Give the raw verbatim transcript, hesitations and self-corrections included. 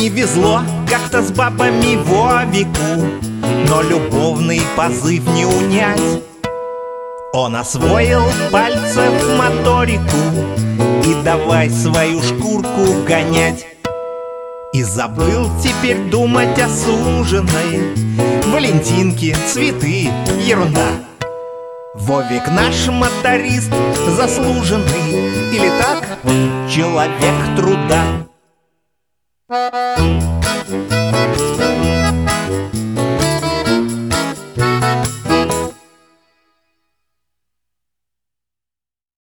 Не везло как-то с бабами Вовику, но любовный позыв не унять. Он освоил пальцев моторику и давай свою шкурку гонять. И забыл теперь думать о суженой. Валентинки, цветы, ерунда. Вовик наш моторист заслуженный, или так, человек труда.